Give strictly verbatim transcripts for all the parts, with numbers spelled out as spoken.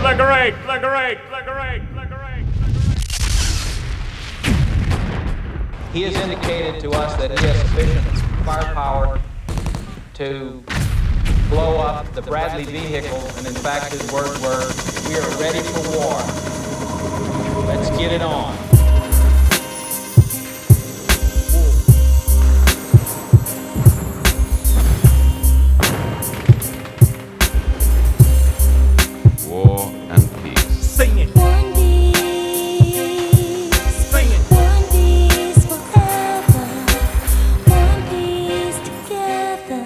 flagrate, flagrate, flagrate, flagrate. He has indicated to us that he has sufficient firepower to blow up the Bradley vehicle, and in fact his words were, "We are ready for war. Let's get it on." War and peace. Sing it. One piece, Sing it. one piece forever, one piece together,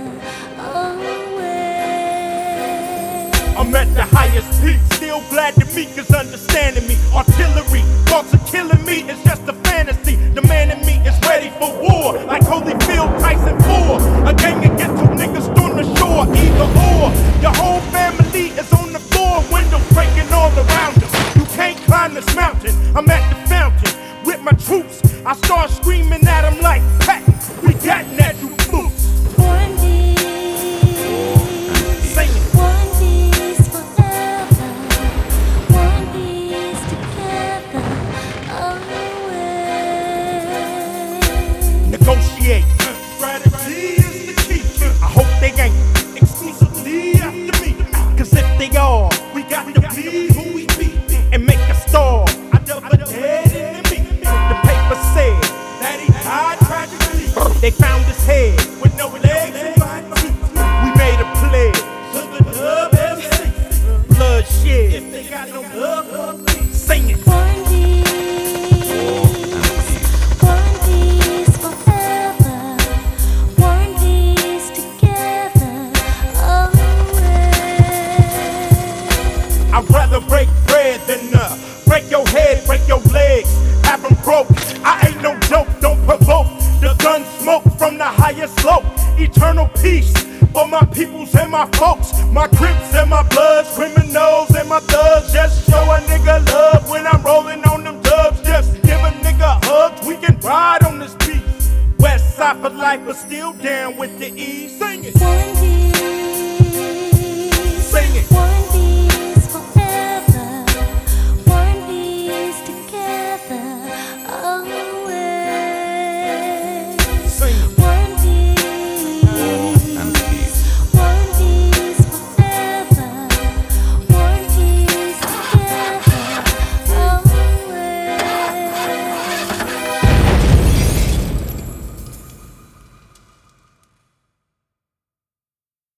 always. I'm at the highest peak, still glad to meet, cause understanding me. Artillery, thoughts of killing me is just a fantasy. The man in me is ready for war, like Holyfield, Tyson four. A gang of ghetto niggas on the shore, either or. Your whole family is on the floor, windows breaking all around them. You can't climb this mountain, I'm at the fountain with my troops. I start screaming at them like, Pat, we got natural boots. One piece, Sing it. one piece forever, one piece together, always. Negotiate. Strategy is the key. I hope they ain't exclusively after me. Cause if they are, we got to be who we be and make a star. I double dead enemy. The paper said that he died tragically. They found his head with no legs and five feet. We made a pledge to the dub M C. Bloodshed. If they got no love, sing it. One piece, one piece forever, one piece together, always. I'd rather break bread than uh, break your head, break your legs, have them broke. I ain't no joke, don't provoke. The gun smoke from the highest slope. Eternal peace for my peoples and my folks. My Crips and my Bloods, criminals and my thugs.